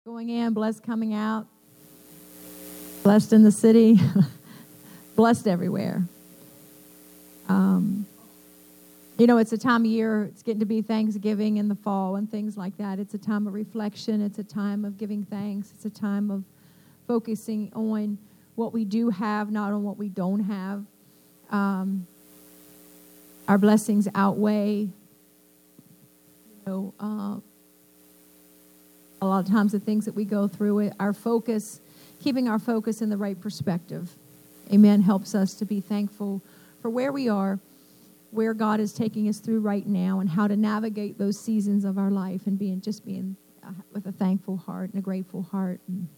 Going in, blessed coming out, blessed in the city, blessed everywhere. It's a time of year, it's getting to be Thanksgiving in the fall and things like that. It's a time of reflection. It's a time of giving thanks. It's a time of focusing on what we do have, not on what we don't have. Our blessings outweigh, a lot of times the things that we go through. Our focus, keeping our focus in the right perspective, amen, helps us to be thankful for where we are, where God is taking us through right now, and how to navigate those seasons of our life and being with a thankful heart and a grateful heart.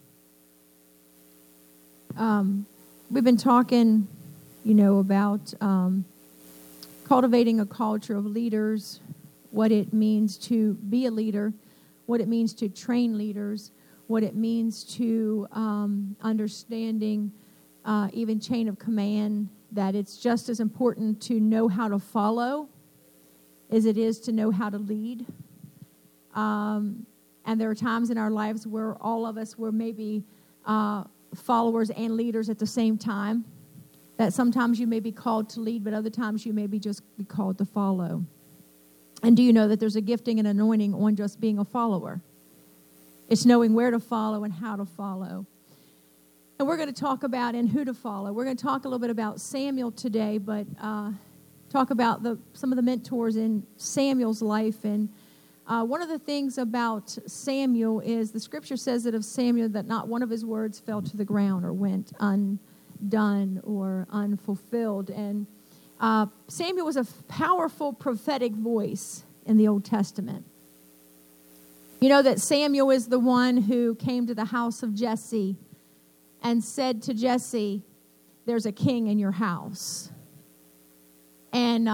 We've been talking, about cultivating a culture of leaders, what it means to be a leader, what it means to train leaders, what it means to understanding even chain of command, that it's just as important to know how to follow as it is to know how to lead. And there are times in our lives where all of us were maybe followers and leaders at the same time, that sometimes you may be called to lead, but other times you may just be called to follow. And do you know that there's a gifting and anointing on just being a follower? It's knowing where to follow and how to follow. And we're going to talk about and who to follow. We're going to talk a little bit about Samuel today, but talk about some of the mentors in Samuel's life. And one of the things about Samuel is the scripture says that of Samuel that not one of his words fell to the ground or went undone or unfulfilled. And Samuel was a powerful prophetic voice in the Old Testament. You know that Samuel is the one who came to the house of Jesse and said to Jesse, "There's a king in your house." And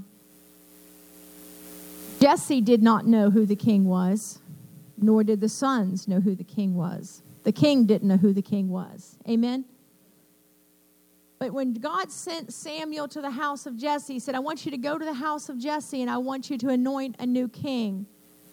Jesse did not know who the king was, nor did the sons know who the king was. The king didn't know who the king was. Amen? But when God sent Samuel to the house of Jesse, he said, "I want you to go to the house of Jesse and I want you to anoint a new king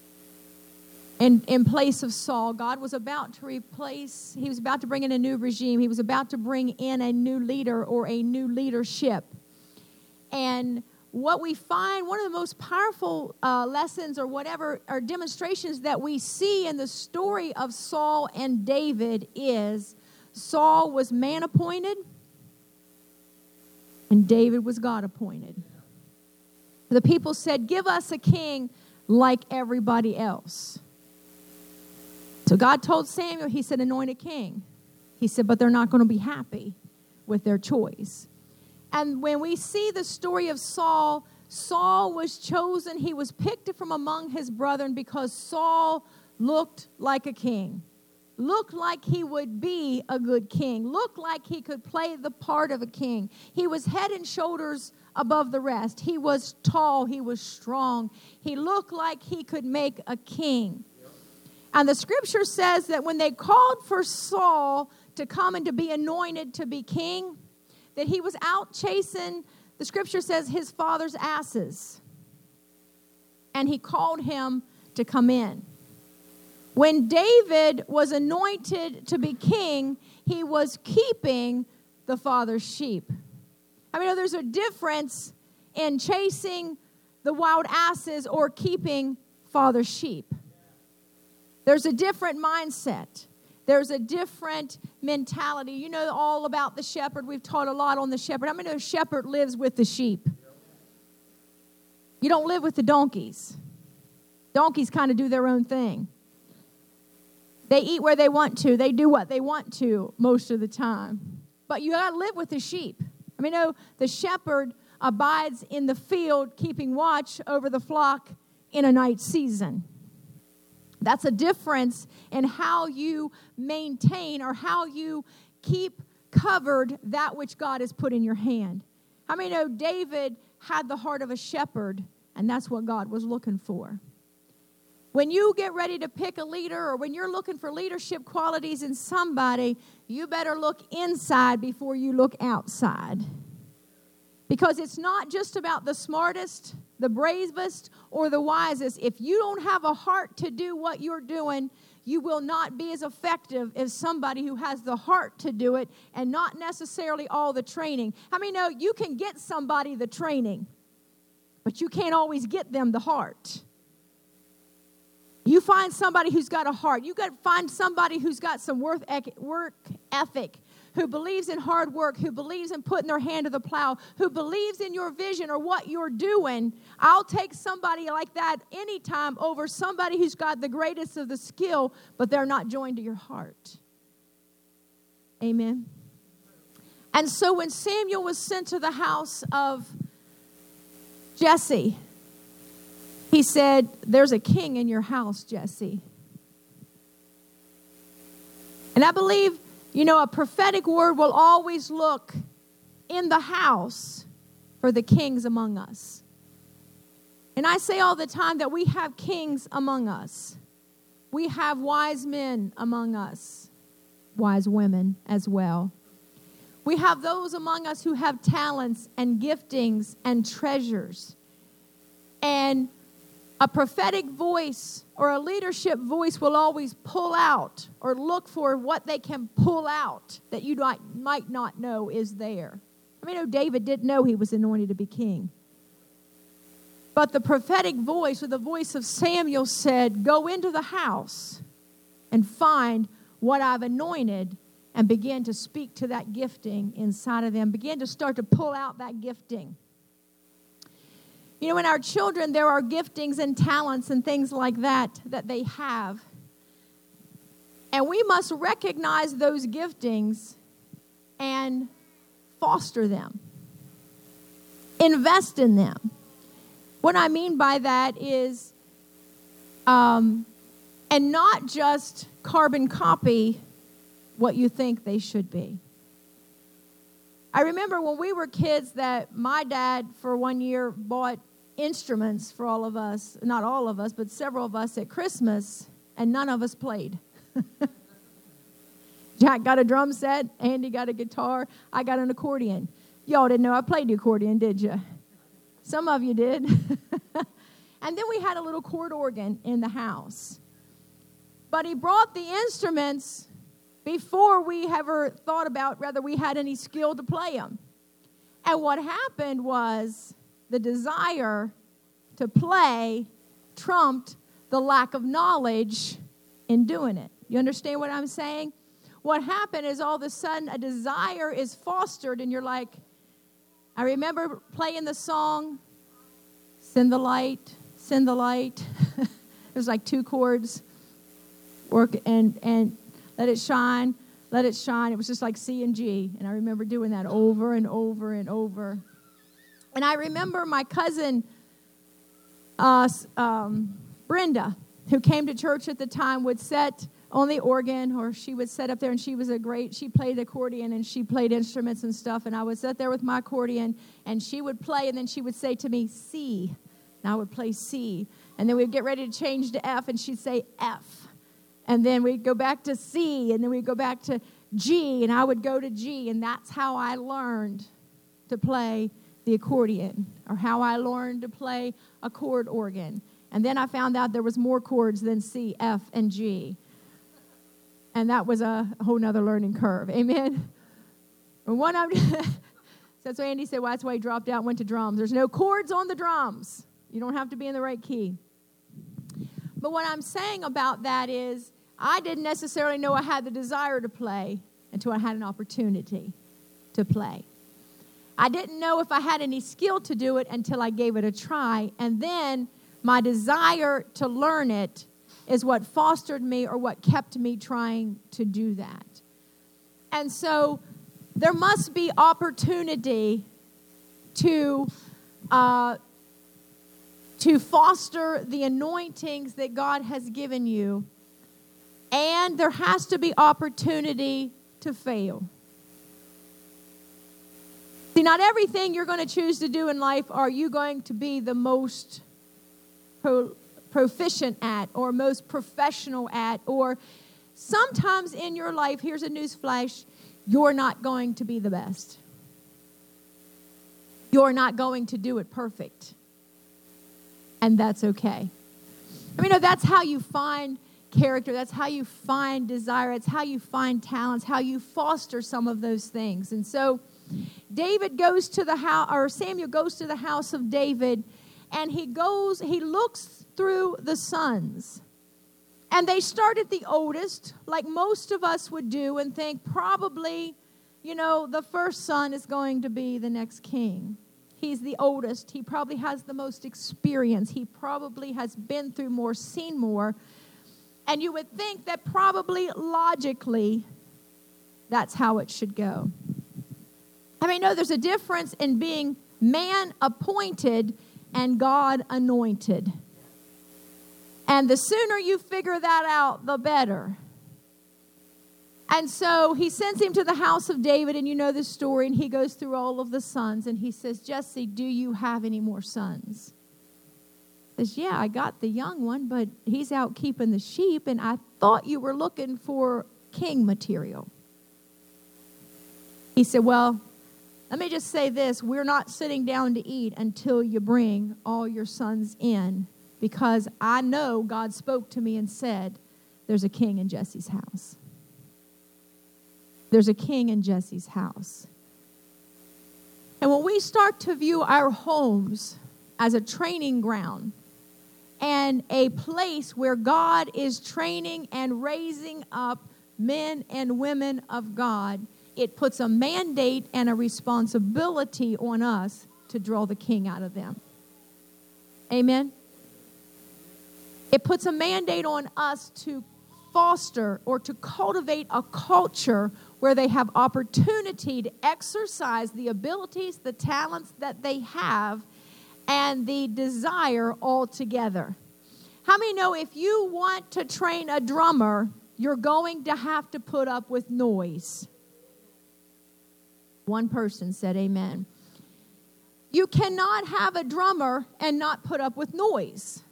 in place of Saul." God was about to he was about to bring in a new regime. He was about to bring in a new leader or a new leadership. And what we find, one of the most powerful lessons or whatever, or demonstrations that we see in the story of Saul and David is Saul was man appointed and David was God appointed. The people said, "Give us a king like everybody else." So God told Samuel, he said, "Anoint a king." He said, but they're not going to be happy with their choice. And when we see the story of Saul, Saul was chosen. He was picked from among his brethren because Saul looked like a king, looked like he would be a good king, looked like he could play the part of a king. He was head and shoulders above the rest. He was tall. He was strong. He looked like he could make a king. And the scripture says that when they called for Saul to come and to be anointed to be king, that he was out chasing, the scripture says, his father's asses. And he called him to come in. When David was anointed to be king, he was keeping the father's sheep. I mean, there's a difference in chasing the wild asses or keeping father's sheep. There's a different mindset. There's a different mentality. You know all about the shepherd. We've taught a lot on the shepherd. How many know a shepherd lives with the sheep? You don't live with the donkeys. Donkeys kind of do their own thing. They eat where they want to. They do what they want to most of the time. But you got to live with the sheep. I mean, the shepherd abides in the field, keeping watch over the flock in a night season. That's a difference in how you maintain or how you keep covered that which God has put in your hand. How many know David had the heart of a shepherd, and that's what God was looking for? When you get ready to pick a leader or when you're looking for leadership qualities in somebody, you better look inside before you look outside. Because it's not just about the smartest, the bravest, or the wisest. If you don't have a heart to do what you're doing, you will not be as effective as somebody who has the heart to do it and not necessarily all the training. How many know you can get somebody the training, but you can't always get them the heart? You find somebody who's got a heart. You got to find somebody who's got some work ethic, who believes in hard work, who believes in putting their hand to the plow, who believes in your vision or what you're doing. I'll take somebody like that anytime over somebody who's got the greatest of the skill, but they're not joined to your heart. Amen. And so when Samuel was sent to the house of Jesse, he said, there's a king in your house, Jesse. And I believe, a prophetic word will always look in the house for the kings among us. And I say all the time that we have kings among us. We have wise men among us, wise women as well. We have those among us who have talents and giftings and treasures. And a prophetic voice or a leadership voice will always pull out or look for what they can pull out that you might not know is there. David didn't know he was anointed to be king. But the prophetic voice or the voice of Samuel said, go into the house and find what I've anointed and begin to speak to that gifting inside of them. Begin to start to pull out that gifting. In our children, there are giftings and talents and things like that they have. And we must recognize those giftings and foster them. Invest in them. What I mean by that is, and not just carbon copy what you think they should be. I remember when we were kids that my dad for 1 year bought instruments for all of us, not all of us, but several of us at Christmas, and none of us played. Jack got a drum set, Andy got a guitar, I got an accordion. Y'all didn't know I played the accordion, did you? Some of you did. And then we had a little chord organ in the house. But he brought the instruments before we ever thought about whether we had any skill to play them. And what happened was the desire to play trumped the lack of knowledge in doing it. You understand what I'm saying? What happened is all of a sudden a desire is fostered and you're like, I remember playing the song, Send the Light, Send the Light. There's like 2 chords, work and let it shine, let it shine. It was just like C and G. And I remember doing that over and over and over. And I remember my cousin, Brenda, who came to church at the time, would sit on the organ, or she would sit up there, and she played accordion, and she played instruments and stuff, and I would sit there with my accordion, and she would play, and then she would say to me, C, and I would play C, and then we'd get ready to change to F, and she'd say F, and then we'd go back to C, and then we'd go back to G, and I would go to G, and that's how I learned to play the accordion, or how I learned to play a chord organ. And then I found out there was more chords than C, F, and G. And that was a whole nother learning curve. Amen? That's why Andy said, well, that's why he dropped out and went to drums. There's no chords on the drums. You don't have to be in the right key. But what I'm saying about that is I didn't necessarily know I had the desire to play until I had an opportunity to play. I didn't know if I had any skill to do it until I gave it a try. And then my desire to learn it is what fostered me or what kept me trying to do that. And so there must be opportunity to foster the anointings that God has given you. And there has to be opportunity to fail. See, not everything you're going to choose to do in life are you going to be the most proficient at or most professional at. Or sometimes in your life, here's a news flash, you're not going to be the best. You're not going to do it perfect. And that's okay. I mean, that's how you find character. That's how you find desire. It's how you find talents, how you foster some of those things. And so David goes to the house, or Samuel goes to the house of David, and he looks through the sons. And they start at the oldest, like most of us would do, and think probably, the first son is going to be the next king. He's the oldest. He probably has the most experience. He probably has been through more, seen more. And you would think that probably logically, that's how it should go. No, there's a difference in being man appointed and God anointed. And the sooner you figure that out, the better. And so he sends him to the house of David, and you know the story, and he goes through all of the sons, and he says, Jesse, do you have any more sons? He says, yeah, I got the young one, but he's out keeping the sheep, and I thought you were looking for king material. He said, well, let me just say this. We're not sitting down to eat until you bring all your sons in, because I know God spoke to me and said, there's a king in Jesse's house. There's a king in Jesse's house. And when we start to view our homes as a training ground and a place where God is training and raising up men and women of God, it puts a mandate and a responsibility on us to draw the king out of them. Amen? It puts a mandate on us to foster or to cultivate a culture where they have opportunity to exercise the abilities, the talents that they have, and the desire all together. How many know if you want to train a drummer, you're going to have to put up with noise? One person said amen. You cannot have a drummer and not put up with noise,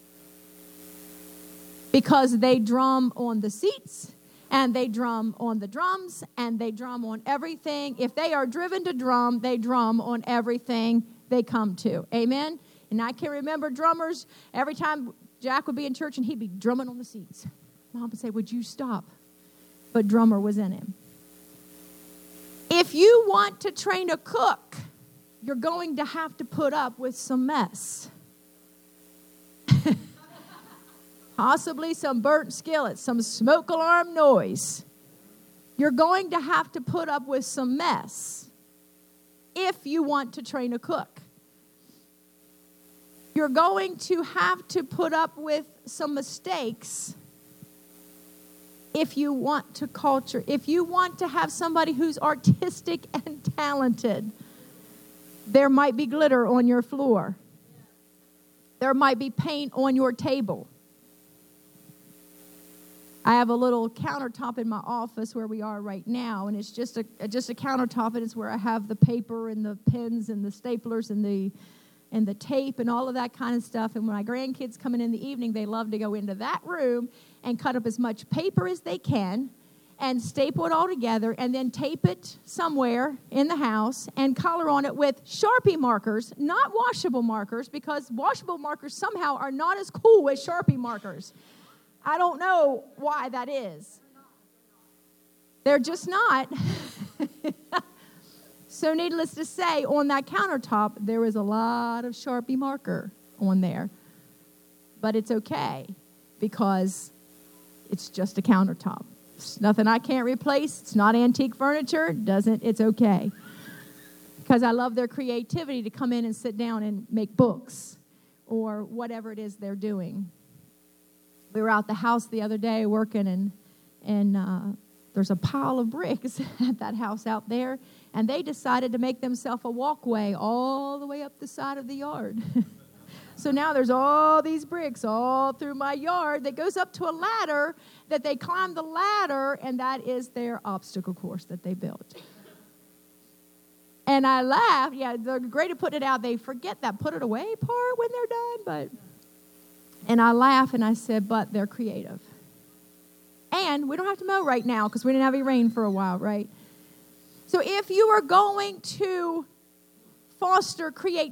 because they drum on the seats, and they drum on the drums, and they drum on everything. If they are driven to drum, they drum on everything they come to. Amen? And I can remember drummers, every time Jack would be in church and he'd be drumming on the seats. Mom would say, would you stop? But drummer was in him. If you want to train a cook, you're going to have to put up with some mess. Possibly some burnt skillets, some smoke alarm noise. You're going to have to put up with some mess if you want to train a cook. You're going to have to put up with some mistakes if you want to culture. If you want to have somebody who's artistic and talented, there might be glitter on your floor. There might be paint on your table. I have a little countertop in my office where we are right now, and it's just a countertop, and it's where I have the paper and the pens and the staplers and the tape and all of that kind of stuff. And when my grandkids come in the evening, they love to go into that room and cut up as much paper as they can and staple it all together and then tape it somewhere in the house and color on it with Sharpie markers, not washable markers, because washable markers somehow are not as cool as Sharpie markers. I don't know why that is. They're just not. So needless to say, on that countertop, there is a lot of Sharpie marker on there. But it's okay, because it's just a countertop. It's nothing I can't replace. It's not antique furniture. It's okay. Because I love their creativity to come in and sit down and make books or whatever it is they're doing. We were out the house the other day working, and there's a pile of bricks at that house out there, and they decided to make themselves a walkway all the way up the side of the yard. So now there's all these bricks all through my yard that goes up to a ladder that they climb the ladder, and that is their obstacle course that they built. And I laughed. Yeah, they're great at putting it out. They forget that put it away part when they're done, and I laugh and I said, but they're creative. And we don't have to mow right now because we didn't have any rain for a while, right? So if you are going to foster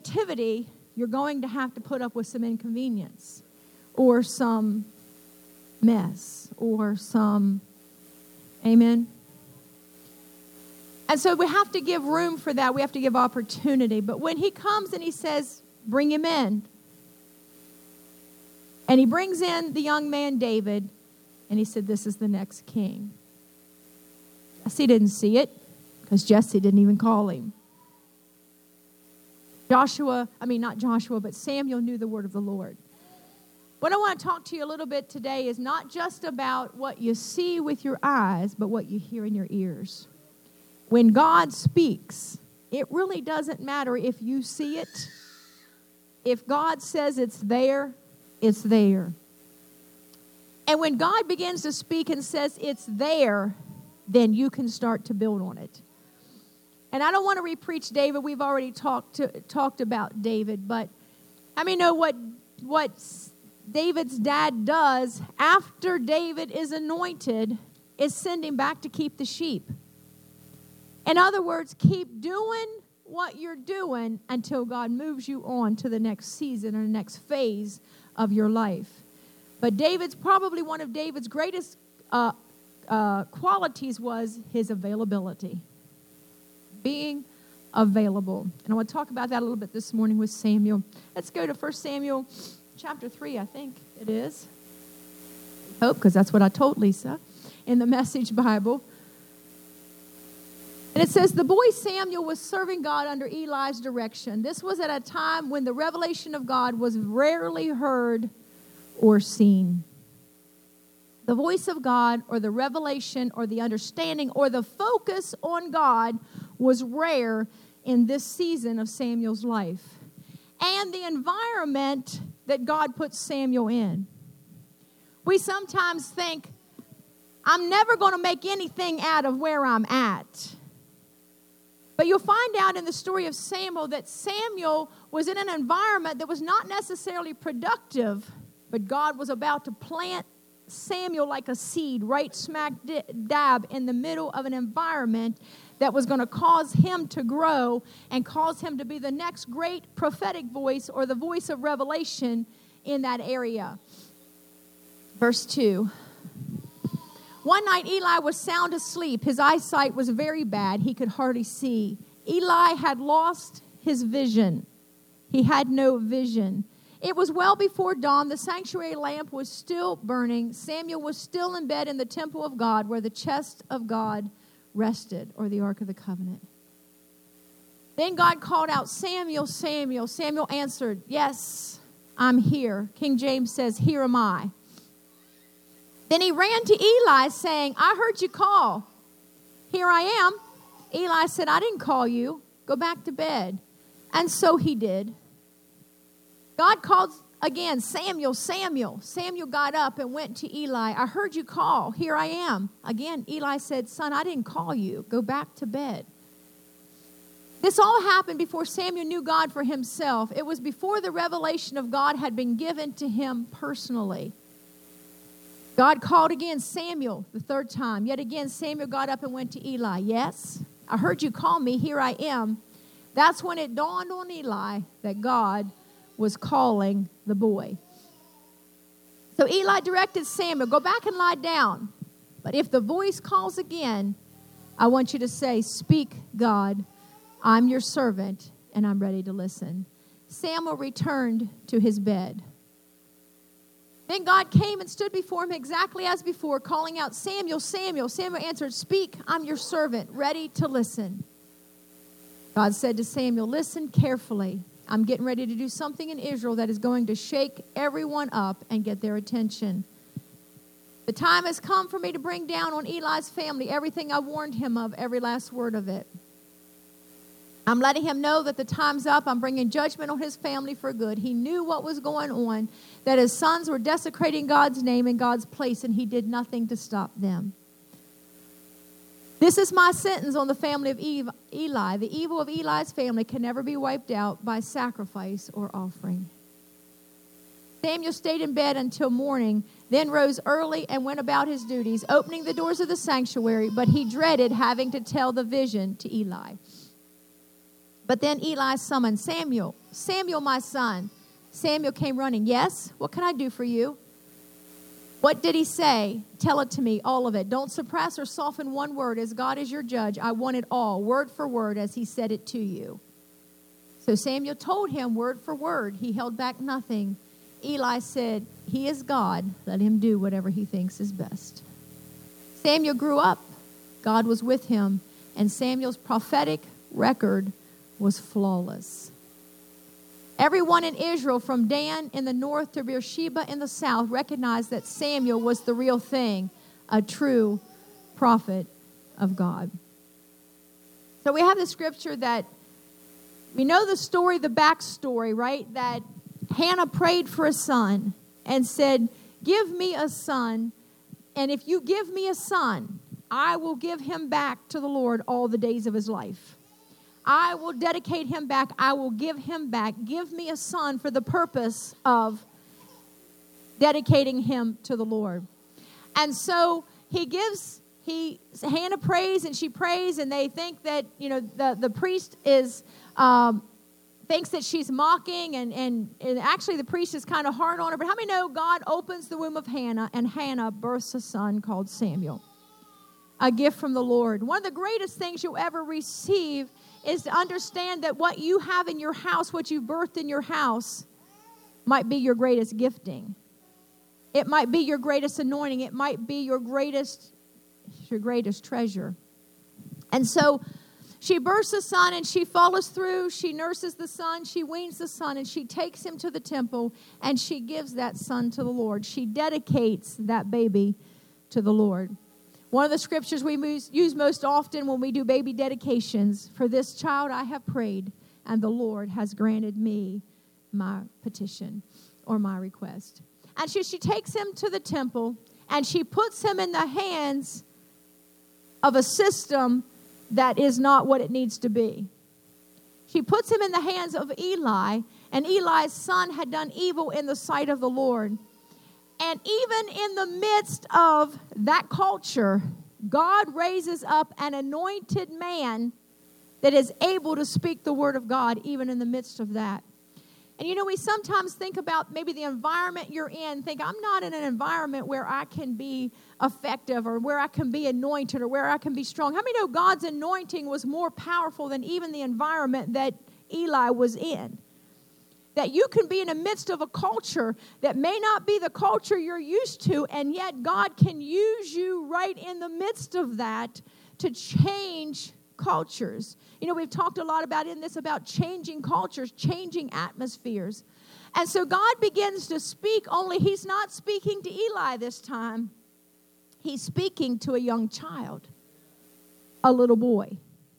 creativity, you're going to have to put up with some inconvenience or some mess or some, amen? And so we have to give room for that. We have to give opportunity. But when he comes and he says, bring him in, and he brings in the young man David, and he said, this is the next king. Jesse didn't see it because Jesse didn't even call him. Samuel knew the word of the Lord. What I want to talk to you a little bit today is not just about what you see with your eyes, but what you hear in your ears. When God speaks, it really doesn't matter if you see it. If God says it's there, it's there. And when God begins to speak and says it's there, then you can start to build on it. And I don't want to re-preach David. We've already talked about David. But I mean, know what David's dad does after David is anointed is send him back to keep the sheep. In other words, keep doing what you're doing until God moves you on to the next season or the next phase of your life. But probably one of David's greatest qualities was his availability. Being available. And I want to talk about that a little bit this morning with Samuel. Let's go to 1 Samuel chapter 3, I think it is. I hope, because that's what I told Lisa in the Message Bible. And it says, the boy Samuel was serving God under Eli's direction. This was at a time when the revelation of God was rarely heard or seen. The voice of God, or the revelation, or the understanding, or the focus on God was rare in this season of Samuel's life. And the environment that God put Samuel in. We sometimes think, I'm never going to make anything out of where I'm at. But you'll find out in the story of Samuel that Samuel was in an environment that was not necessarily productive, but God was about to plant Samuel like a seed right smack dab in the middle of an environment that was going to cause him to grow and cause him to be the next great prophetic voice or the voice of revelation in that area. Verse 2. One night Eli was sound asleep. His eyesight was very bad. He could hardly see. Eli had lost his vision. He had no vision. It was well before dawn. The sanctuary lamp was still burning. Samuel was still in bed in the temple of God where the chest of God rested, or the Ark of the Covenant. Then God called out, Samuel, Samuel. Samuel answered, yes, I'm here. King James says, here am I. Then he ran to Eli saying, I heard you call. Here I am. Eli said, I didn't call you. Go back to bed. And so he did. God called again, Samuel, Samuel. Samuel got up and went to Eli. I heard you call. Here I am. Again, Eli said, son, I didn't call you. Go back to bed. This all happened before Samuel knew God for himself. It was before the revelation of God had been given to him personally. God called again Samuel the third time. Yet again, Samuel got up and went to Eli. Yes, I heard you call me. Here I am. That's when it dawned on Eli that God was calling the boy. So Eli directed Samuel, go back and lie down. But if the voice calls again, I want you to say, speak, God. I'm your servant, and I'm ready to listen. Samuel returned to his bed. Then God came and stood before him exactly as before, calling out, Samuel, Samuel. Samuel answered, speak, I'm your servant, ready to listen. God said to Samuel, listen carefully. I'm getting ready to do something in Israel that is going to shake everyone up and get their attention. The time has come for me to bring down on Eli's family everything I warned him of, every last word of it. I'm letting him know that the time's up. I'm bringing judgment on his family for good. He knew what was going on, that his sons were desecrating God's name and God's place, and he did nothing to stop them. This is my sentence on the family of Eli. The evil of Eli's family can never be wiped out by sacrifice or offering. Samuel stayed in bed until morning, then rose early and went about his duties, opening the doors of the sanctuary, but he dreaded having to tell the vision to Eli. But then Eli summoned Samuel. Samuel, my son. Samuel came running. Yes, what can I do for you? What did he say? Tell it to me, all of it. Don't suppress or soften one word. As God is your judge, I want it all, word for word, as he said it to you. So Samuel told him word for word. He held back nothing. Eli said, he is God. Let him do whatever he thinks is best. Samuel grew up. God was with him. And Samuel's prophetic record was flawless. Everyone in Israel, from Dan in the north to Beersheba in the south, recognized that Samuel was the real thing, a true prophet of God. So we have the scripture that we know the story, the backstory, right? That Hannah prayed for a son and said, give me a son, and if you give me a son, I will give him back to the Lord all the days of his life. I will dedicate him back. I will give him back. Give me a son for the purpose of dedicating him to the Lord. And so Hannah prays and she prays, and they think that, the priest is, thinks that she's mocking, and actually the priest is kind of hard on her. But how many know God opens the womb of Hannah, and Hannah births a son called Samuel? A gift from the Lord. One of the greatest things you'll ever receive is to understand that what you have in your house, what you've birthed in your house, might be your greatest gifting. It might be your greatest anointing. It might be your greatest treasure. And so she births a son, and she follows through. She nurses the son. She weans the son, and she takes him to the temple, and she gives that son to the Lord. She dedicates that baby to the Lord. One of the scriptures we use most often when we do baby dedications, for this child I have prayed, and the Lord has granted me my petition or my request. And she takes him to the temple, and she puts him in the hands of a system that is not what it needs to be. She puts him in the hands of Eli, and Eli's son had done evil in the sight of the Lord. And even in the midst of that culture, God raises up an anointed man that is able to speak the word of God even in the midst of that. And we sometimes think about maybe the environment you're in, think I'm not in an environment where I can be effective or where I can be anointed or where I can be strong. How many know God's anointing was more powerful than even the environment that Eli was in? That you can be in the midst of a culture that may not be the culture you're used to, and yet God can use you right in the midst of that to change cultures. We've talked a lot about changing cultures, changing atmospheres. And so God begins to speak, only he's not speaking to Eli this time. He's speaking to a young child, a little boy.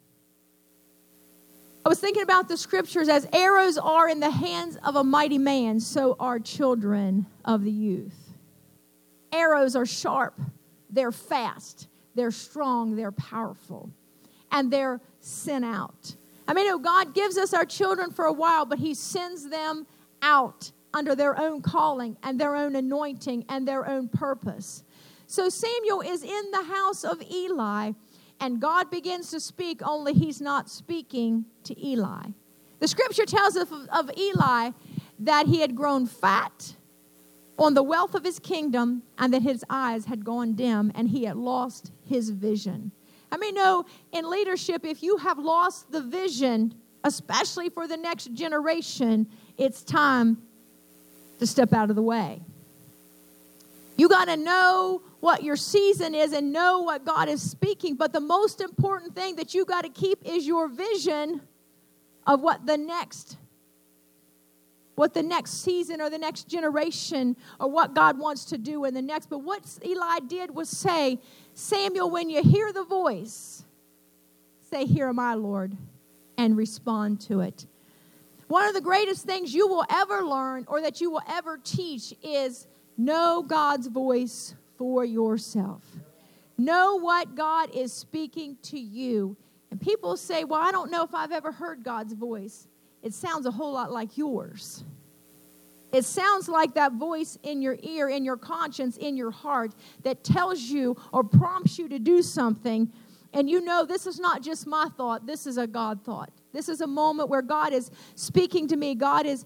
I was thinking about the scriptures, as arrows are in the hands of a mighty man, so are children of the youth. Arrows are sharp, they're fast, they're strong, they're powerful, and they're sent out. God gives us our children for a while, but he sends them out under their own calling and their own anointing and their own purpose. So Samuel is in the house of Eli, and God begins to speak, only he's not speaking to Eli. The scripture tells us of Eli that he had grown fat on the wealth of his kingdom, and that his eyes had gone dim, and he had lost his vision. In leadership, if you have lost the vision, especially for the next generation, it's time to step out of the way. You got to know what your season is and know what God is speaking. But the most important thing that you got to keep is your vision of what the next season or the next generation or what God wants to do in the next. But what Eli did was say, Samuel, when you hear the voice, say, here am I, Lord, and respond to it. One of the greatest things you will ever learn or that you will ever teach is know God's voice for yourself. Know what God is speaking to you. And people say, well, I don't know if I've ever heard God's voice. It sounds a whole lot like yours. It sounds like that voice in your ear, in your conscience, in your heart that tells you or prompts you to do something. And this is not just my thought. This is a God thought. This is a moment where God is speaking to me. God is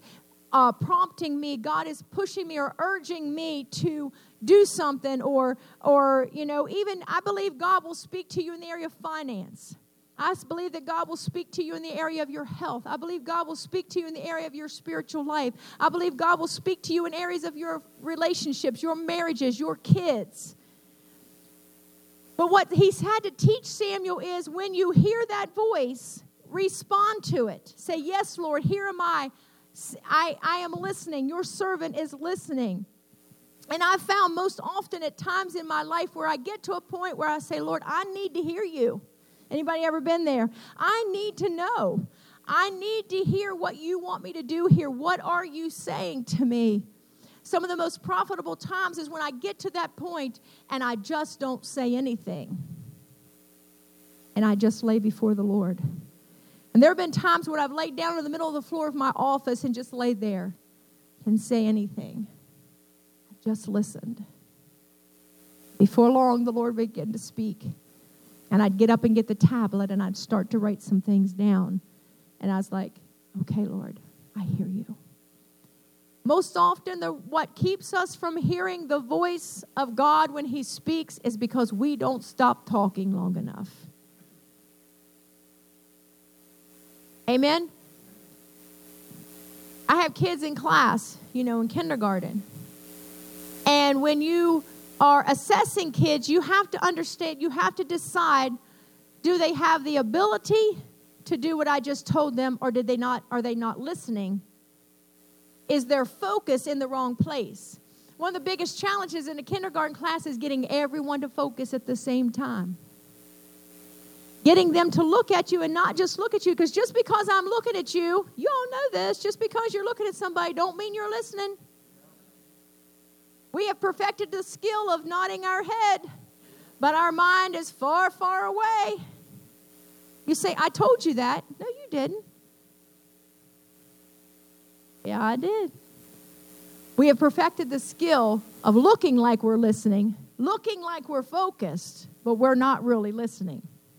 prompting me. God is pushing me or urging me to do something, or even I believe God will speak to you in the area of finance. I believe that God will speak to you in the area of your health. I believe God will speak to you in the area of your spiritual life. I believe God will speak to you in areas of your relationships, your marriages, your kids. But what he's had to teach Samuel is, when you hear that voice, respond to it. Say, yes, Lord, here am I. I am listening. Your servant is listening. And I found most often at times in my life where I get to a point where I say, Lord, I need to hear you. Anybody ever been there? I need to know. I need to hear what you want me to do here. What are you saying to me? Some of the most profitable times is when I get to that point and I just don't say anything. And I just lay before the Lord. And there have been times when I've laid down in the middle of the floor of my office and just laid there and say anything. I just listened. Before long, the Lord began to speak. And I'd get up and get the tablet and I'd start to write some things down. And I was like, okay, Lord, I hear you. Most often, what keeps us from hearing the voice of God when he speaks is because we don't stop talking long enough. Amen? I have kids in class, in kindergarten. And when you are assessing kids, you have to understand, you have to decide, do they have the ability to do what I just told them, or are they not listening? Is their focus in the wrong place? One of the biggest challenges in a kindergarten class is getting everyone to focus at the same time. Getting them to look at you and not just look at you, because just because I'm looking at you, you all know this, just because you're looking at somebody don't mean you're listening. We have perfected the skill of nodding our head, but our mind is far, far away. You say, I told you that. No, you didn't. Yeah, I did. We have perfected the skill of looking like we're listening, looking like we're focused, but we're not really listening.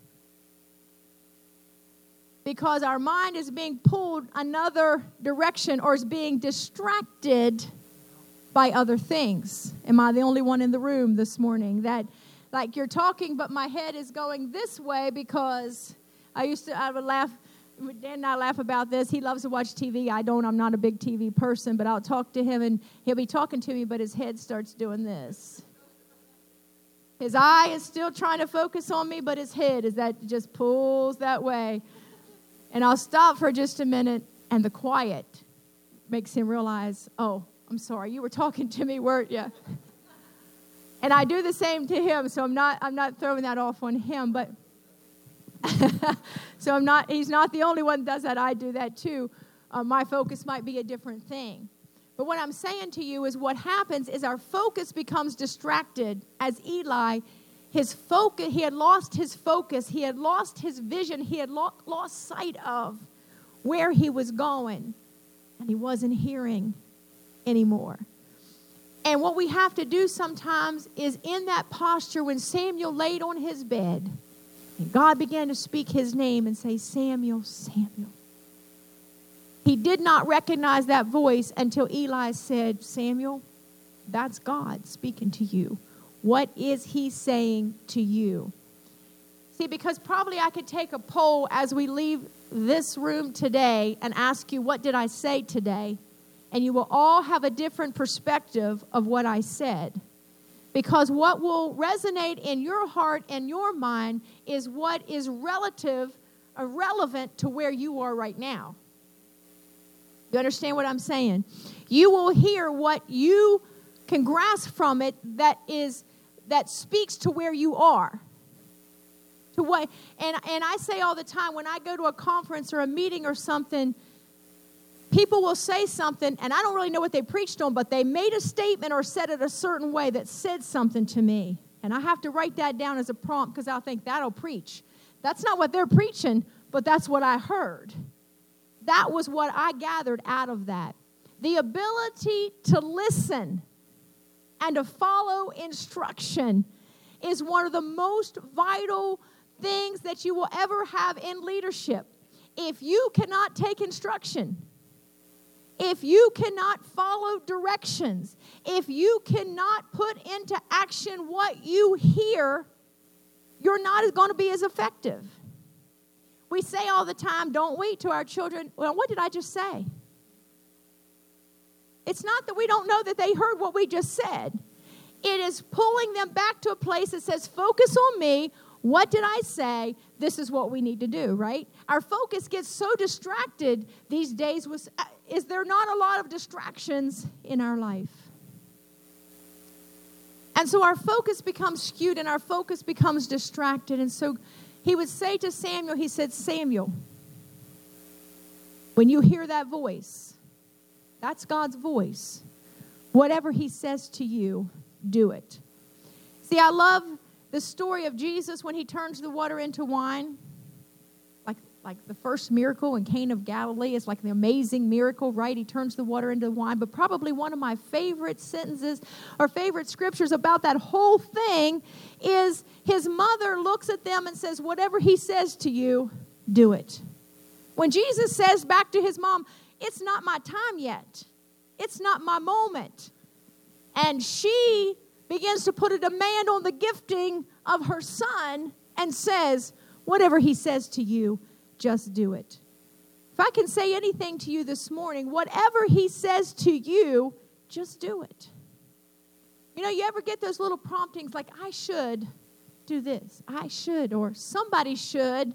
Because our mind is being pulled another direction or is being distracted by other things. Am I the only one in the room this morning that, like, you're talking, but my head is going this way? Because I would laugh. Dan and I laugh about this. He loves to watch TV. I don't. I'm not a big TV person, but I'll talk to him, and he'll be talking to me, but his head starts doing this. His eye is still trying to focus on me, but his head just pulls that way. And I'll stop for just a minute, and the quiet makes him realize, oh, I'm sorry, you were talking to me, weren't you? And I do the same to him, so I'm not throwing that off on him, but so he's not the only one that does that. I do that too. My focus might be a different thing. But what I'm saying to you is what happens is our focus becomes distracted. As Eli, his focus, he had lost his focus. He had lost his vision. He had lost sight of where he was going. And he wasn't hearing anymore. And what we have to do sometimes is in that posture when Samuel laid on his bed, and God began to speak his name and say, Samuel, Samuel. He did not recognize that voice until Eli said, Samuel, that's God speaking to you. What is he saying to you? See, because probably I could take a poll as we leave this room today and ask you, what did I say today? And you will all have a different perspective of what I said. Because what will resonate in your heart and your mind is what is relevant to where you are right now. You understand what I'm saying? You will hear what you can grasp from it that speaks to where you are. To what, and I say all the time, when I go to a conference or a meeting or something, people will say something, and I don't really know what they preached on, but they made a statement or said it a certain way that said something to me. And I have to write that down as a prompt because I'll think, that'll preach. That's not what they're preaching, but that's what I heard. That was what I gathered out of that. The ability to listen and to follow instruction is one of the most vital things that you will ever have in leadership. If you cannot take instruction, If you cannot follow directions, if you cannot put into action what you hear, you're not going to be as effective. We say all the time, don't we, to our children, well, what did I just say? It's not that we don't know that they heard what we just said. It is pulling them back to a place that says, focus on me. What did I say? This is what we need to do, right? Our focus gets so distracted these days. Is there not a lot of distractions in our life? And so our focus becomes skewed and our focus becomes distracted. And so he would say to Samuel, he said, Samuel, when you hear that voice, that's God's voice. Whatever he says to you, do it. See, I love the story of Jesus when he turns the water into wine. Like the first miracle in Cana of Galilee is like the amazing miracle, right? He turns the water into wine. But probably one of my favorite sentences or favorite scriptures about that whole thing is his mother looks at them and says, whatever he says to you, do it. When Jesus says back to his mom, it's not my time yet. It's not my moment. And she begins to put a demand on the gifting of her son and says, whatever he says to you, just do it. If I can say anything to you this morning, whatever he says to you, just do it. You know, you ever get those little promptings like, I should do this. I should, or somebody should.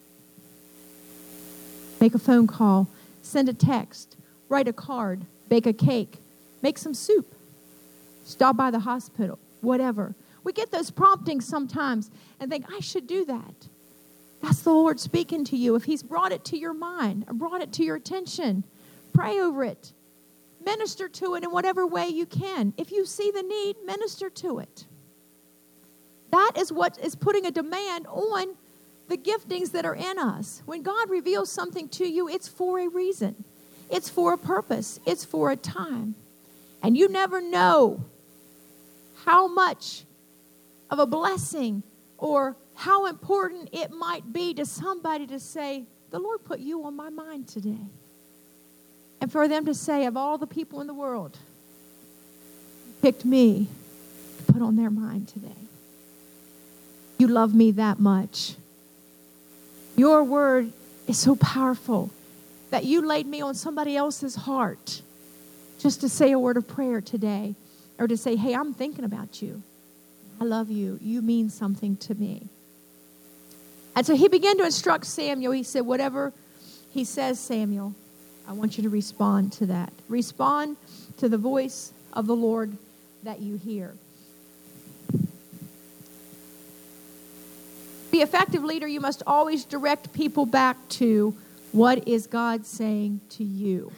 Make a phone call, send a text, write a card, bake a cake, make some soup, stop by the hospital, whatever. We get those promptings sometimes and think, I should do that. That's the Lord speaking to you. If he's brought it to your mind or brought it to your attention, pray over it. Minister to it in whatever way you can. If you see the need, minister to it. That is what is putting a demand on the giftings that are in us. When God reveals something to you, it's for a reason. It's for a purpose. It's for a time. And you never know how much of a blessing or how important it might be to somebody to say, the Lord put you on my mind today. And for them to say, of all the people in the world, you picked me to put on their mind today. You love me that much. Your word is so powerful that you laid me on somebody else's heart just to say a word of prayer today or to say, hey, I'm thinking about you. I love you. You mean something to me. And so he began to instruct Samuel. He said, whatever he says, Samuel, I want you to respond to that. Respond to the voice of the Lord that you hear. Be an effective leader, you must always direct people back to what is God saying to you.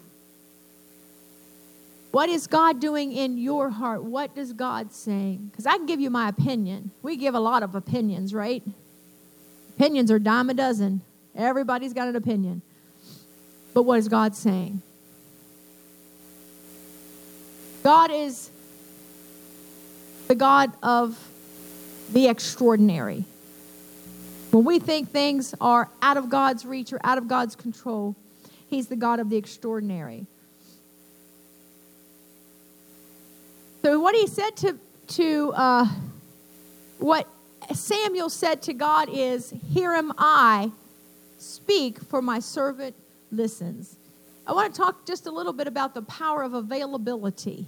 What is God doing in your heart? What does God saying? Because I can give you my opinion. We give a lot of opinions, right? Opinions are a dime a dozen. Everybody's got an opinion. But what is God saying? God is the God of the extraordinary. When we think things are out of God's reach or out of God's control, he's the God of the extraordinary. So what he said to what Samuel said to God is, here am I, speak, for my servant listens. I want to talk just a little bit about the power of availability.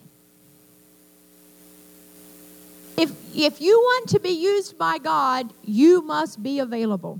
If you want to be used by God, you must be available.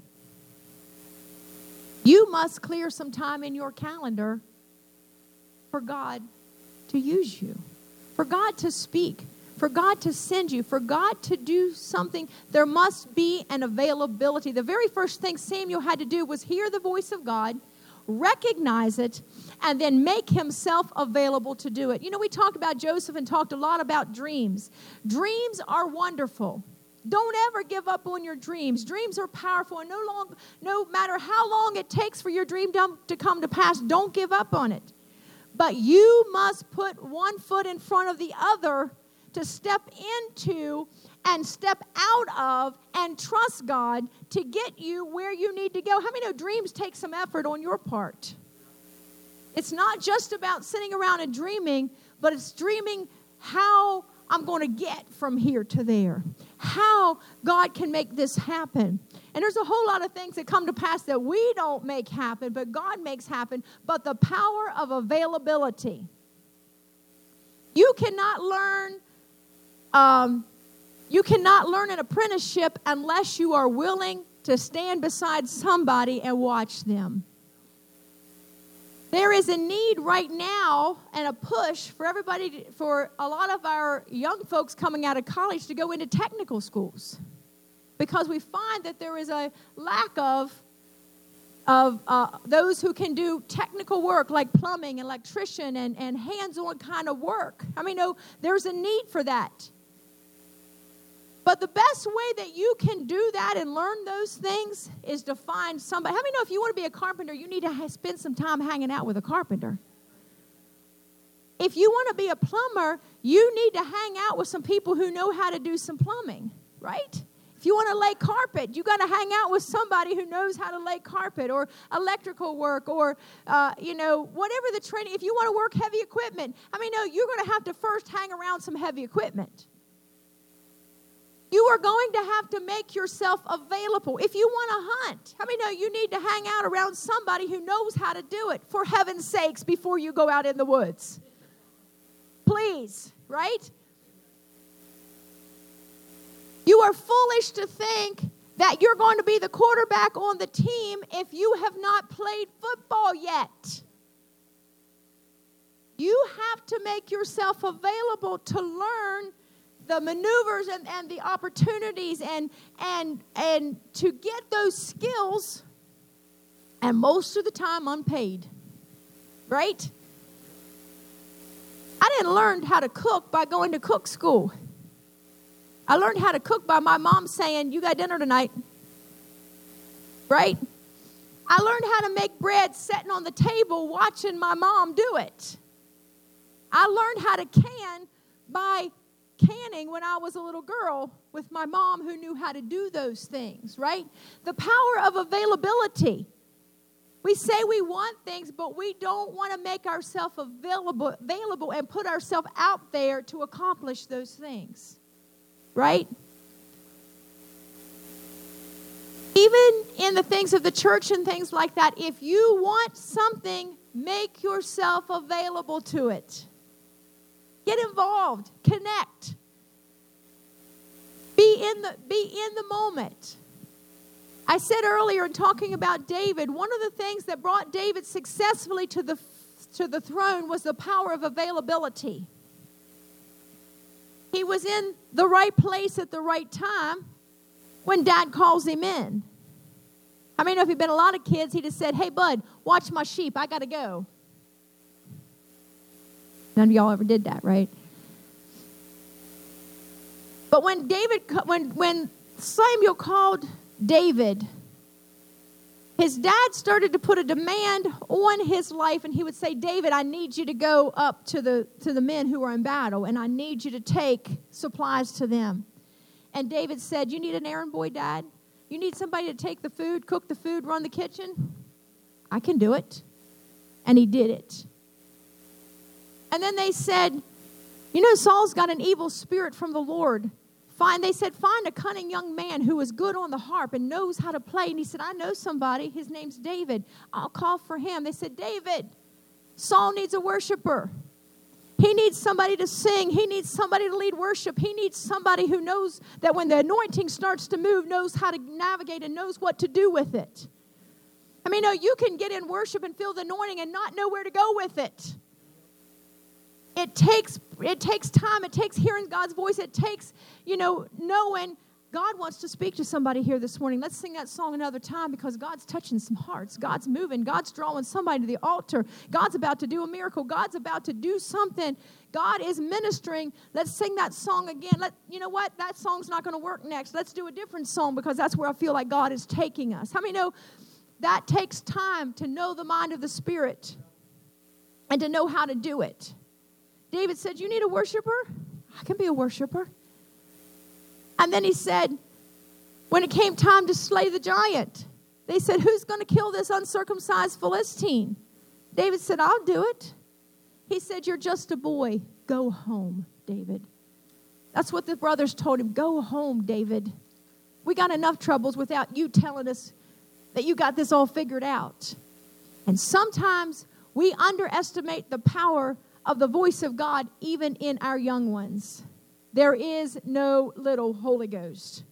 You must clear some time in your calendar for God to use you, for God to speak, for God to send you, for God to do something. There must be an availability. The very first thing Samuel had to do was hear the voice of God, recognize it, and then make himself available to do it. You know, we talked about Joseph and talked a lot about dreams. Dreams are wonderful. Don't ever give up on your dreams. Dreams are powerful, and no matter how long it takes for your dream to come to pass, don't give up on it. But you must put one foot in front of the other to step into and step out of and trust God to get you where you need to go. How many know dreams take some effort on your part? It's not just about sitting around and dreaming, but it's dreaming how I'm going to get from here to there. How God can make this happen. And there's a whole lot of things that come to pass that we don't make happen, but God makes happen. But the power of availability. You cannot learn an apprenticeship unless you are willing to stand beside somebody and watch them. There is a need right now and a push for everybody, for a lot of our young folks coming out of college to go into technical schools, because we find that there is a lack of those who can do technical work like plumbing, electrician, and hands-on kind of work. I mean, no, there's a need for that. But the best way that you can do that and learn those things is to find somebody. How many know if you want to be a carpenter, you need to spend some time hanging out with a carpenter? If you want to be a plumber, you need to hang out with some people who know how to do some plumbing, right? If you want to lay carpet, you got to hang out with somebody who knows how to lay carpet, or electrical work, or, whatever the training. If you want to work heavy equipment, you're going to have to first hang around some heavy equipment. You are going to have to make yourself available. If you want to hunt, how many know you need to hang out around somebody who knows how to do it, for heaven's sakes, before you go out in the woods? Please, right? You are foolish to think that you're going to be the quarterback on the team if you have not played football yet. You have to make yourself available to learn the maneuvers and the opportunities and to get those skills, and most of the time unpaid, right? I didn't learn how to cook by going to cook school. I learned how to cook by my mom saying, "You got dinner tonight," right? I learned how to make bread sitting on the table watching my mom do it. I learned how to can by canning when I was a little girl with my mom, who knew how to do those things, right? The power of availability. We say we want things, but we don't want to make ourselves available and put ourselves out there to accomplish those things, right? Even in the things of the church and things like that, if you want something, make yourself available to it. Get involved. Connect. Be in the moment. I said earlier in talking about David, one of the things that brought David successfully to the throne was the power of availability. He was in the right place at the right time when Dad calls him in. I mean, if he'd been a lot of kids, he'd have said, "Hey, bud, watch my sheep. I got to go." None of y'all ever did that, right? But when Samuel called David, his dad started to put a demand on his life, and he would say, "David, I need you to go up to the men who are in battle, and I need you to take supplies to them." And David said, "You need an errand boy, Dad? You need somebody to take the food, cook the food, run the kitchen? I can do it." And he did it. And then they said, "Saul's got an evil spirit from the Lord. They said, find a cunning young man who is good on the harp and knows how to play." And he said, "I know somebody. His name's David. I'll call for him." They said, "David, Saul needs a worshiper. He needs somebody to sing. He needs somebody to lead worship. He needs somebody who knows that when the anointing starts to move, knows how to navigate and knows what to do with it." You can get in worship and feel the anointing and not know where to go with it. It takes time. It takes hearing God's voice. It takes, knowing God wants to speak to somebody here this morning. Let's sing that song another time, because God's touching some hearts. God's moving. God's drawing somebody to the altar. God's about to do a miracle. God's about to do something. God is ministering. Let's sing that song again. You know what? That song's not going to work next. Let's do a different song, because that's where I feel like God is taking us. How many know that takes time to know the mind of the Spirit and to know how to do it? David said, "You need a worshiper? I can be a worshiper." And then he said, when it came time to slay the giant, they said, "Who's going to kill this uncircumcised Philistine?" David said, I'll do it. He said, you're just a boy. Go home, David. That's what the brothers told him. Go home, David. We got enough troubles without you telling us that you got this all figured out. And sometimes we underestimate the power of the voice of God even in our young ones. There is no little Holy Ghost.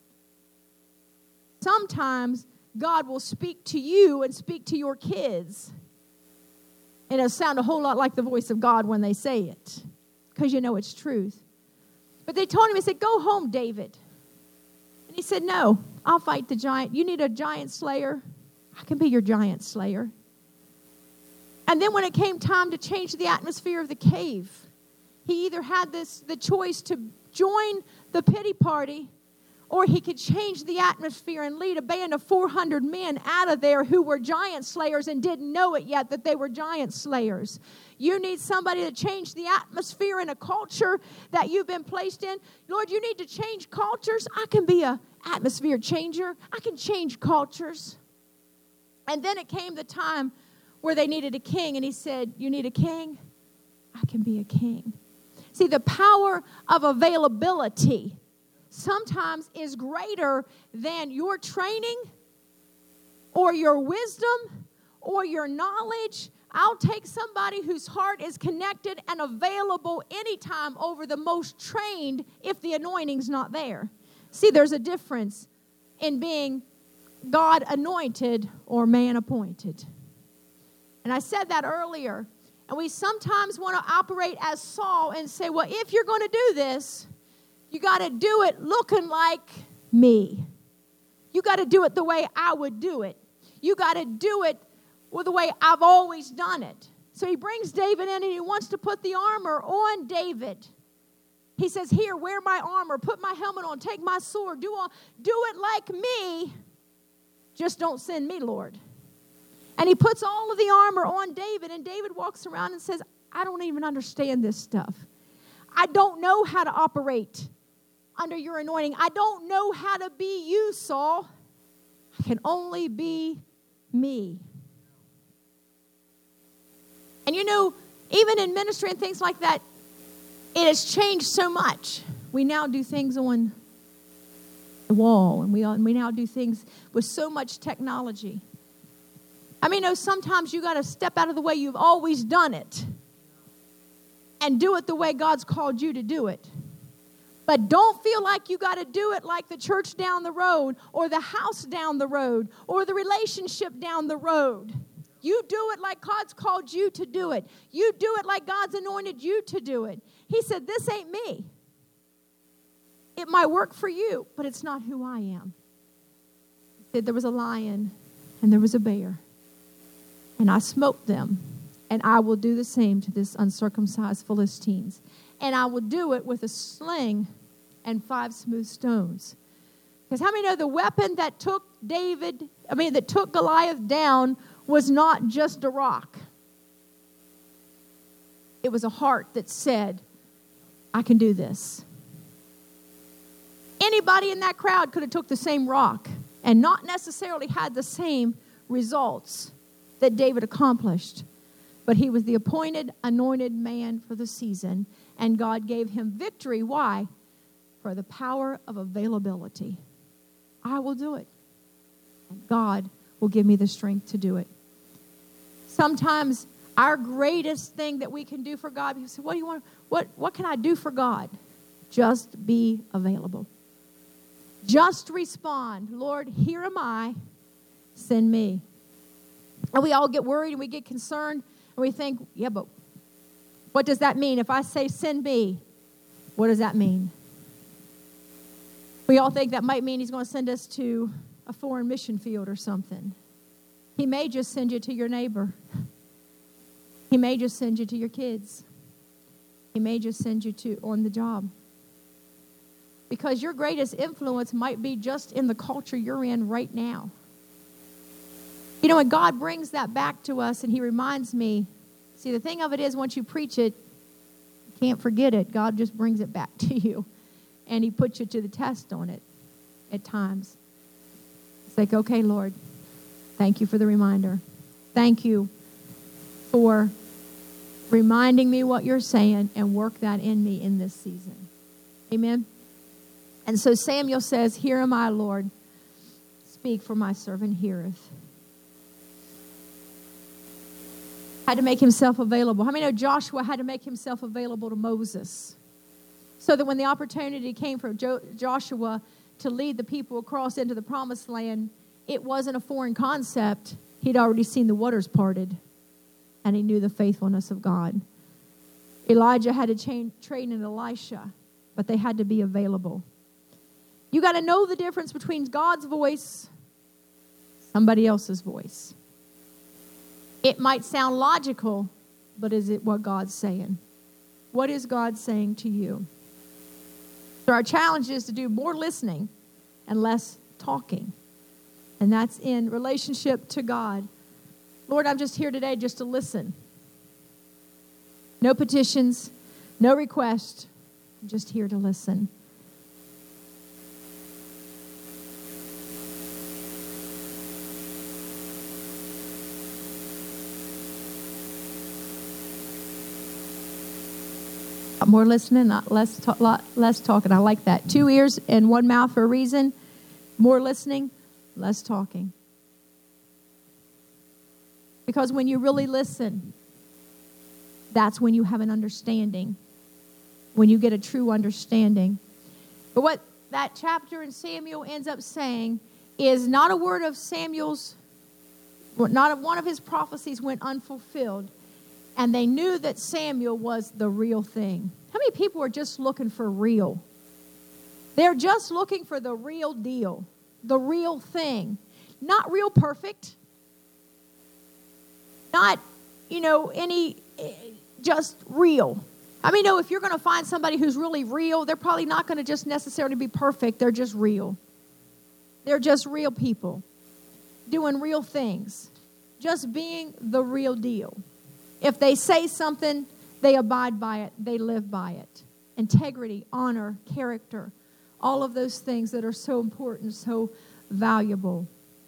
Sometimes God will speak to you and speak to your kids. And it'll sound a whole lot like the voice of God when they say it, because you know it's truth. But they told him, he said, go home, David. And he said, no, I'll fight the giant. You need a giant slayer? I can be your giant slayer. And then when it came time to change the atmosphere of the cave, he either had the choice to join the pity party, or he could change the atmosphere and lead a band of 400 men out of there who were giant slayers and didn't know it yet that they were giant slayers. You need somebody to change the atmosphere in a culture that you've been placed in. Lord, you need to change cultures. I can be an atmosphere changer. I can change cultures. And then it came the time where they needed a king, and he said, you need a king? I can be a king. See, the power of availability sometimes is greater than your training or your wisdom or your knowledge. I'll take somebody whose heart is connected and available anytime over the most trained if the anointing's not there. See, there's a difference in being God anointed or man appointed. And I said that earlier. And we sometimes want to operate as Saul and say, well, if you're going to do this, you got to do it looking like me. You got to do it the way I would do it. You got to do it the way I've always done it. So he brings David in and he wants to put the armor on David. He says, here, wear my armor, put my helmet on, take my sword, do it like me. Just don't send me, Lord. And he puts all of the armor on David, and David walks around and says, I don't even understand this stuff. I don't know how to operate under your anointing. I don't know how to be you, Saul. I can only be me. And you know, even in ministry and things like that, it has changed so much. We now do things on the wall, and we now do things with so much technology. I mean, sometimes you got to step out of the way you've always done it and do it the way God's called you to do it. But don't feel like you got to do it like the church down the road or the house down the road or the relationship down the road. You do it like God's called you to do it. You do it like God's anointed you to do it. He said, this ain't me. It might work for you, but it's not who I am. He said there was a lion and there was a bear. And I smote them, and I will do the same to this uncircumcised Philistines. And I will do it with a sling and 5 smooth stones. Because how many know the weapon that took Goliath down was not just a rock. It was a heart that said, I can do this. Anybody in that crowd could have took the same rock and not necessarily had the same results that David accomplished. But he was the appointed, anointed man for the season. And God gave him victory. Why? For the power of availability. I will do it. And God will give me the strength to do it. Sometimes our greatest thing that we can do for God, people say, what do you want? What can I do for God? Just be available. Just respond. Lord, here am I. Send me. And we all get worried and we get concerned and we think, yeah, but what does that mean? If I say send me, what does that mean? We all think that might mean he's going to send us to a foreign mission field or something. He may just send you to your neighbor. He may just send you to your kids. He may just send you on the job. Because your greatest influence might be just in the culture you're in right now. You know, when God brings that back to us and he reminds me, see, the thing of it is once you preach it, you can't forget it. God just brings it back to you. And he puts you to the test on it at times. It's like, okay, Lord, thank you for the reminder. Thank you for reminding me what you're saying and work that in me in this season. Amen. And so Samuel says, here am I, Lord. Speak, for my servant heareth. Had to make himself available. How many know Joshua had to make himself available to Moses? So that when the opportunity came for Joshua to lead the people across into the promised land, it wasn't a foreign concept. He'd already seen the waters parted, and he knew the faithfulness of God. Elijah had to train in Elisha, but they had to be available. You got to know the difference between God's voice, somebody else's voice. It might sound logical, but is it what God's saying? What is God saying to you? So our challenge is to do more listening and less talking. And that's in relationship to God. Lord, I'm just here today just to listen. No petitions, no request. I'm just here to listen. More listening, not less talking. I like that. 2 ears and 1 mouth for a reason. More listening, less talking. Because when you really listen, that's when you have an understanding. When you get a true understanding. But what that chapter in Samuel ends up saying is not a word of Samuel's, not one of his prophecies went unfulfilled. And they knew that Samuel was the real thing. How many people are just looking for real? They're just looking for the real deal, the real thing. Not real perfect. Not, just real. I mean, if you're going to find somebody who's really real, they're probably not going to just necessarily be perfect. They're just real. They're just real people doing real things. Just being the real deal. If they say something, they abide by it. They live by it. Integrity, honor, character, all of those things that are so important, so valuable.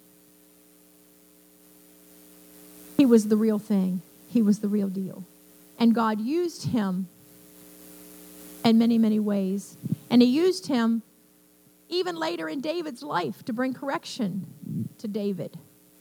He was the real thing. He was the real deal. And God used him in many, many ways. And he used him even later in David's life to bring correction to David.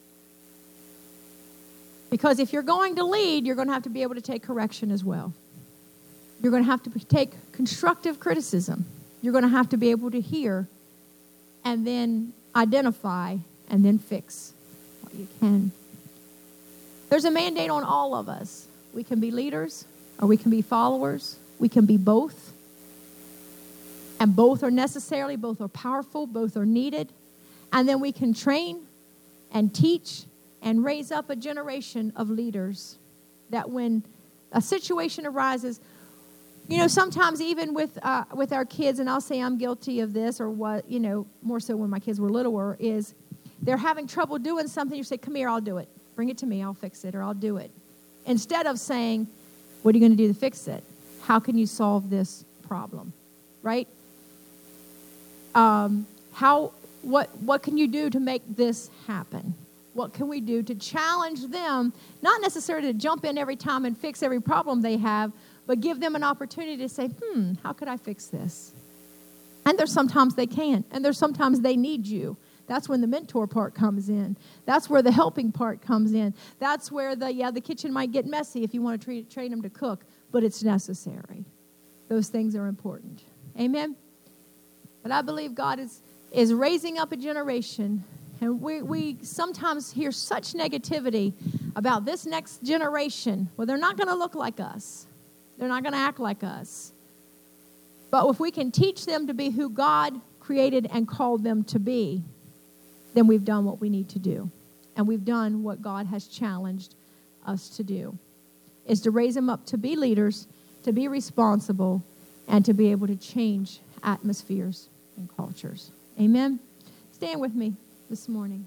Because if you're going to lead, you're going to have to be able to take correction as well. You're going to have to take constructive criticism. You're going to have to be able to hear and then identify and then fix what you can. There's a mandate on all of us. We can be leaders or we can be followers. We can be both. And both are necessary. Both are powerful. Both are needed. And then we can train and teach and raise up a generation of leaders that when a situation arises, sometimes even with our kids, and I'll say I'm guilty of this, or what, more so when my kids were littler, is they're having trouble doing something. You say, come here, I'll do it. Bring it to me, I'll fix it, or I'll do it. Instead of saying, what are you going to do to fix it? How can you solve this problem? Right? What can you do to make this happen? What can we do to challenge them, not necessarily to jump in every time and fix every problem they have, but give them an opportunity to say, how could I fix this? And there's sometimes they can't, and there's sometimes they need you. That's when the mentor part comes in. That's where the helping part comes in. That's where the kitchen might get messy if you want to train them to cook, but it's necessary. Those things are important. Amen? But I believe God is raising up a generation. And we sometimes hear such negativity about this next generation. Well, they're not going to look like us. They're not going to act like us. But if we can teach them to be who God created and called them to be, then we've done what we need to do. And we've done what God has challenged us to do, is to raise them up to be leaders, to be responsible, and to be able to change atmospheres and cultures. Amen? Stand with me this morning.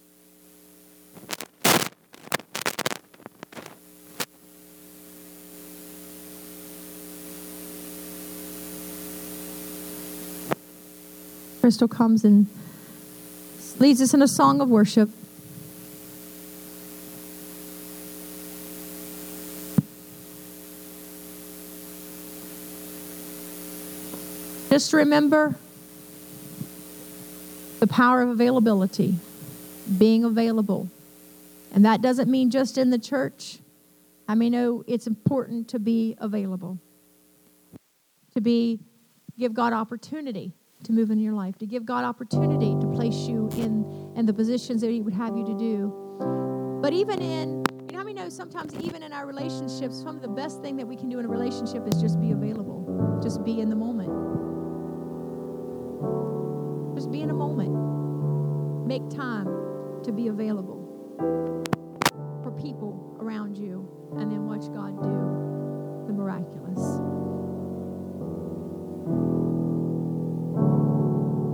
Crystal comes and leads us in a song of worship. Just remember the power of availability, being available. And that doesn't mean just in the church. I mean, no, it's important to be available. Give God opportunity to move in your life, to give God opportunity to place you in the positions that He would have you to do. But even how many know sometimes even in our relationships, some of the best thing that we can do in a relationship is just be available. Just be in the moment. Just be in a moment. Make time to be available for people around you, and then watch God do the miraculous.